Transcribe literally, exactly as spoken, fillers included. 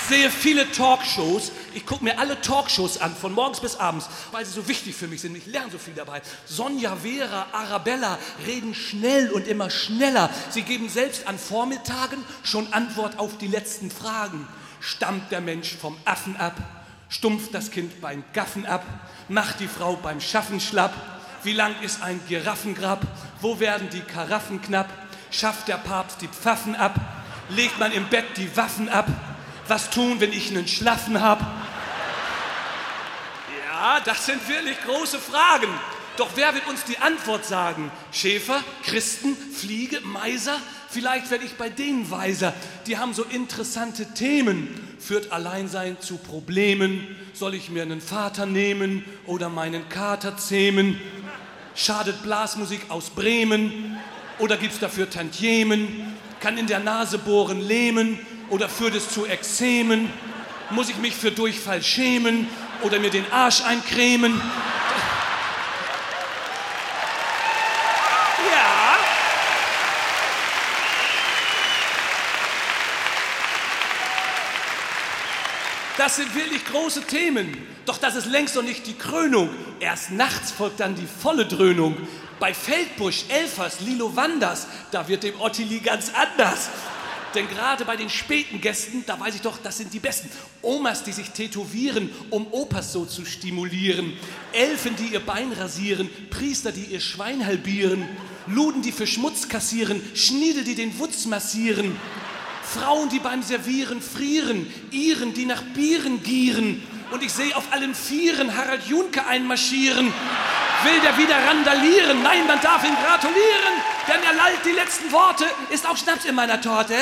sehe viele Talkshows. Ich gucke mir alle Talkshows an, von morgens bis abends, weil sie so wichtig für mich sind. Ich lerne so viel dabei. Sonja, Vera, Arabella reden schnell und immer schneller. Sie geben selbst an Vormittagen schon Antwort auf die letzten Fragen. Stammt der Mensch vom Affen ab? Stumpft das Kind beim Gaffen ab? Macht die Frau beim Schaffen schlapp? Wie lang ist ein Giraffengrab? Wo werden die Karaffen knapp? Schafft der Papst die Pfaffen ab? Legt man im Bett die Waffen ab? Was tun, wenn ich einen Schlaffen hab? Ja, das sind wirklich große Fragen. Doch wer wird uns die Antwort sagen? Schäfer, Christen, Fliege, Meiser? Vielleicht werde ich bei denen weiser. Die haben so interessante Themen. Führt Alleinsein zu Problemen? Soll ich mir einen Vater nehmen oder meinen Kater zähmen? Schadet Blasmusik aus Bremen? Oder gibt's dafür Tantiemen? Kann in der Nase bohren lähmen? Oder führt es zu Ekzemen? Muss ich mich für Durchfall schämen? Oder mir den Arsch eincremen? Ja. Das sind wirklich große Themen. Doch das ist längst noch nicht die Krönung. Erst nachts folgt dann die volle Dröhnung. Bei Feldbusch, Elfers, Lilo Wanders, da wird dem Ottilie ganz anders. Denn gerade bei den späten Gästen, da weiß ich doch, das sind die Besten. Omas, die sich tätowieren, um Opas so zu stimulieren. Elfen, die ihr Bein rasieren. Priester, die ihr Schwein halbieren. Luden, die für Schmutz kassieren. Schniedel, die den Wutz massieren. Frauen, die beim Servieren frieren. Iren, die nach Bieren gieren. Und ich sehe auf allen Vieren Harald Junke einmarschieren. Will der wieder randalieren? Nein, man darf ihm gratulieren, denn er lallt die letzten Worte. Ist auch Schnaps in meiner Torte.